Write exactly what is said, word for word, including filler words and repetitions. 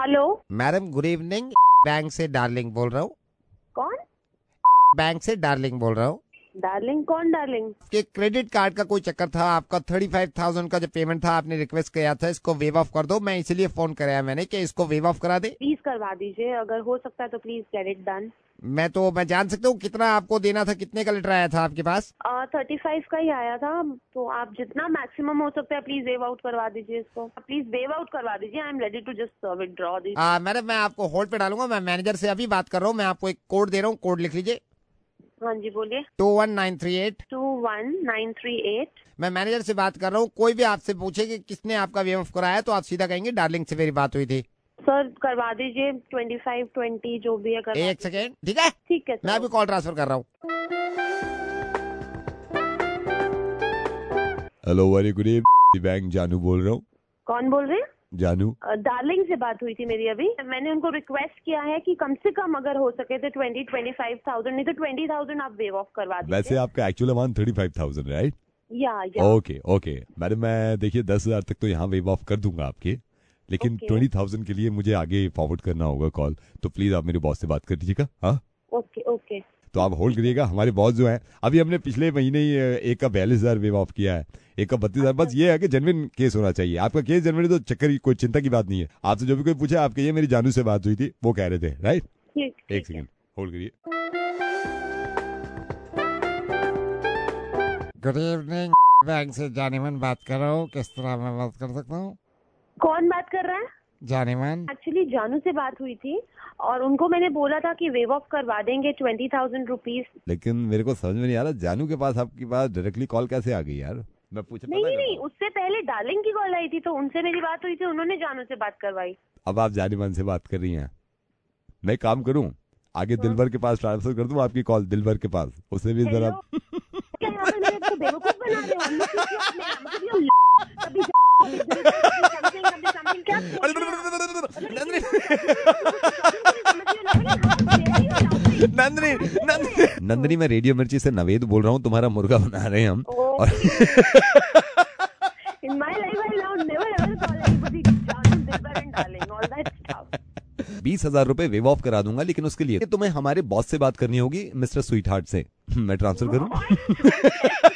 Hello madam good evening, bank से darling बोल रहा हूँ। कौन? बैंक से डार्लिंग बोल रहा हूँ। डार्लिंग? कौन डार्लिंग? कि क्रेडिट कार्ड का कोई चक्कर था, आपका थर्टी फाइव थाउजेंड का जो पेमेंट था आपने रिक्वेस्ट किया था इसको वेव ऑफ कर दो, मैं इसलिए फोन कराया मैंने कि इसको वेव ऑफ करा दे। प्लीज करवा दीजिए, अगर हो सकता है तो प्लीज गेट इट डन। मैं तो मैं जान सकता हूँ कितना आपको देना था, कितने का लेटर आया था आपके पास? थर्टी फाइव का ही आया था, तो आप जितना मैक्सिमम हो सकता है प्लीज वेव आउट करवा दीजिए इसको, प्लीज वेव आउट करवा दीजिए। I am ready to just withdraw this. Madam मैं आपको होल्ड पे डालूंगा, मैं मैनेजर से अभी बात कर रहा हूँ, मैं आपको एक कोड दे रहा हूँ, कोड लिख लीजिए। हाँ जी बोलिए। Two one nine three eight two one nine three eight. मैं मैनेजर से बात कर रहा हूँ, कोई भी आपसे पूछे कि किसने आपका वेव ऑफ कराया तो आप सीधा कहेंगे डार्लिंग से मेरी बात हुई थी। सर करवा दीजिए, ट्वेंटी फाइव ट्वेंटी जो भी है करवा। एक सेकेंड, ठीक है ठीक है मैं अभी कॉल ट्रांसफर कर रहा हूँ। Hello very good evening, bank जानू बोल रहा हूँ। कौन बोल रहे हैं? जानू। डार्लिंग से बात हुई थी मेरी अभी। मैंने उनको रिक्वेस्ट किया है कि कम से कम अगर हो सके तो ट्वेंटी ट्वेंटी फाइव थाउजेंड नहीं तो ट्वेंटी थाउजेंड आप वेव ऑफ करवा दीजिए। वैसे आपका actual amount thirty five thousand right? या या ओके ओके मैडम, मैं देखिए दस हजार तक तो यहाँ वेव ऑफ कर दूंगा आपके, लेकिन ट्वेंटी थाउजेंड के लिए मुझे आगे फॉरवर्ड करना होगा कॉल, तो प्लीज आप मेरे बॉस से बात कर दीजिएगा। हाँ ओके ओके। तो आप होल्ड करिएगा, हमारे बॉस जो हैं अभी हमने पिछले महीने ही एक का बयालीस हजार वेव ऑफ किया है, एक का बत्तीस हजार। बस ये है कि जेन्युइन केस होना चाहिए, आपका केस जेन्युइन तो चक्कर की कोई चिंता की बात नहीं है। आपसे जो भी कोई पूछा आपके ये मेरी जानू से बात हुई थी वो कह रहे थे राइट। एक सेकंड होल्ड करिए। गुड इवनिंग, बैंक से जानेमन बात कर रहा हूँ, किस तरह मैं बात कर सकता हूँ? कौन बात कर रहा है? जानेमन। एक्चुअली जानू से बात हुई थी और उनको मैंने बोला था कि वेव ऑफ करवा देंगे ट्वेंटी थाउजेंड रुपीज। लेकिन मेरे को समझ में नहीं आ रहा जानू के पास आपके पास डायरेक्टली कॉल कैसे आ गई यार? मैं पूछा नहीं नहीं नहीं, उससे पहले डार्लिंग की कॉल आई थी तो उनसे मेरी बात हुई थी, उन्होंने जानू से बात करवाई। अब आप जानेमन से बात कर रही हैं, मैं काम करूं आगे हाँ। दिलबर के पास ट्रांसफर कर दूं आपकी कॉल दिलबर के पास, उससे भी जरा क्या यहाँ पे मेरे को बेवकूफ बना रहे हो? नंदनी नंदनी नंदनी मैं रेडियो मिर्ची से नवेद बोल रहा हूँ, तुम्हारा मुर्गा बना रहे हैं हम। और In my life I now never ever call anybody Janu, Dilbar and darling, all that stuff. बीस हजार रूपए वेव ऑफ करा दूंगा, लेकिन उसके लिए तुम्हें हमारे बॉस से बात करनी होगी मिस्टर स्वीट हार्ट से। मैं ट्रांसफर करूं?